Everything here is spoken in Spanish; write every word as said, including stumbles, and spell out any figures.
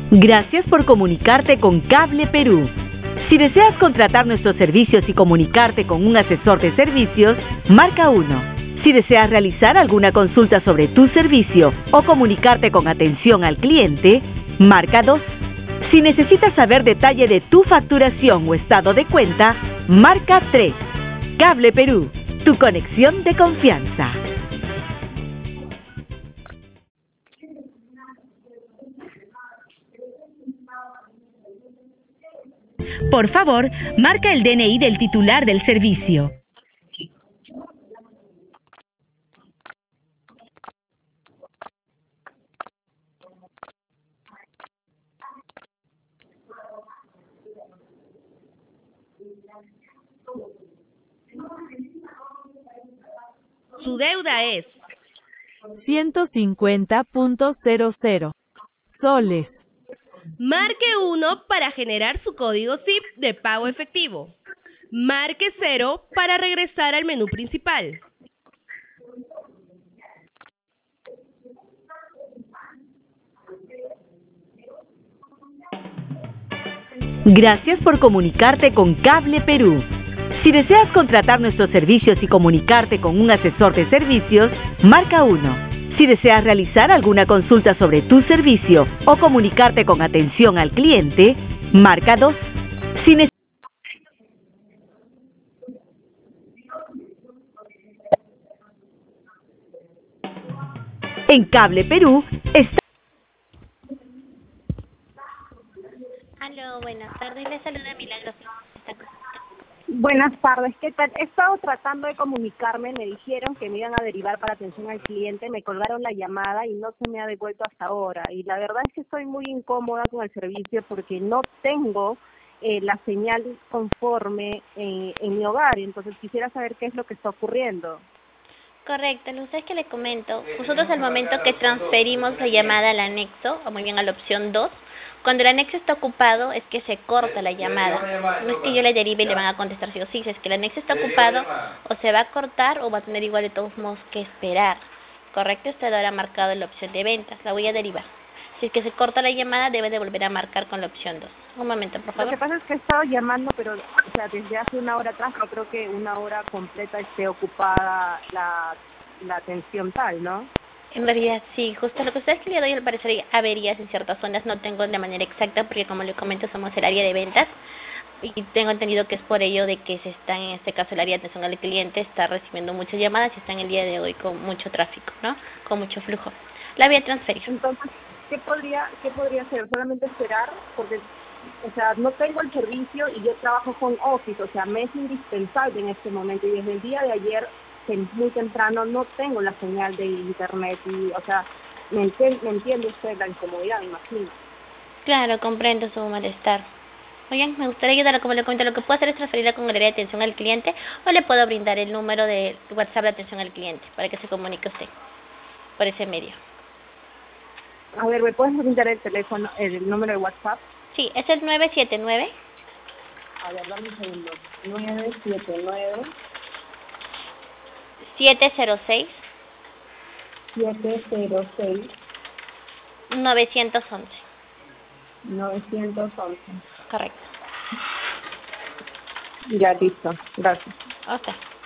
Gracias por comunicarte con Cable Perú. Si deseas contratar nuestros servicios y comunicarte con un asesor de servicios, marca uno. Si deseas realizar alguna consulta sobre tu servicio o comunicarte con atención al cliente, marca dos. Si necesitas saber detalle de tu facturación o estado de cuenta, marca tres. Cable Perú, tu conexión de confianza. Por favor, marca el D N I del titular del servicio. Su deuda es ciento cincuenta punto cero cero soles. Marque uno para generar su código S I P de pago efectivo. Marque cero para regresar al menú principal. Gracias por comunicarte con Cable Perú. Si deseas contratar nuestros servicios y comunicarte con un asesor de servicios, marca uno. Si deseas realizar alguna consulta sobre tu servicio o comunicarte con atención al cliente, marca dos. Si ne- En Cable Perú está... Aló, buenas tardes, le saluda Milagros. Buenas tardes, ¿qué tal? He estado tratando de comunicarme, me dijeron que me iban a derivar para atención al cliente, me colgaron la llamada y no se me ha devuelto hasta ahora. Y la verdad es que estoy muy incómoda con el servicio porque no tengo eh, la señal conforme en, en mi hogar, entonces quisiera saber qué es lo que está ocurriendo. Correcto, lo es que le comento. Nosotros al momento que transferimos la llamada al anexo, o muy bien a la opción dos, cuando el anexo está ocupado es que se corta la llamada. No es que yo le derive y le van a contestar sí o sí. Si es que el anexo está ocupado, o se va a cortar o va a tener igual de todos modos que esperar. Correcto, usted ahora ha marcado la opción de ventas, la voy a derivar. Si es que se corta la llamada, debe de volver a marcar con la opción dos. Un momento, por favor. Lo que pasa es que he estado llamando, pero o sea, desde hace una hora atrás, no creo que una hora completa esté ocupada la, la atención tal, ¿no? En realidad sí, justo lo que ustedes que le doy al parecer hay averías en ciertas zonas, no tengo de manera exacta porque como le comento somos el área de ventas y tengo entendido que es por ello de que se está en este caso el área de atención al cliente está recibiendo muchas llamadas y está en el día de hoy con mucho tráfico, ¿no? Con mucho flujo. La voy a transferir. Entonces, ¿qué podría qué podría hacer? Solamente esperar porque o sea, no tengo el servicio y yo trabajo con Office, o sea, me es indispensable en este momento y desde el día de ayer muy temprano no tengo la señal de internet y, o sea, me entiende, me entiende usted la incomodidad, me imagino. Claro, comprendo su malestar. Oigan, me gustaría ayudarla, como le comenté, lo que puedo hacer es transferirla con el área de atención al cliente o le puedo brindar el número de WhatsApp de atención al cliente para que se comunique usted por ese medio. A ver, ¿me puedes brindar el teléfono, el número de WhatsApp? Sí, es el nueve siete nueve. A ver, dame un segundo. nueve siete nueve. siete cero seis. siete cero seis. novecientos once. novecientos once. Correcto. Ya, listo. Gracias. Ok.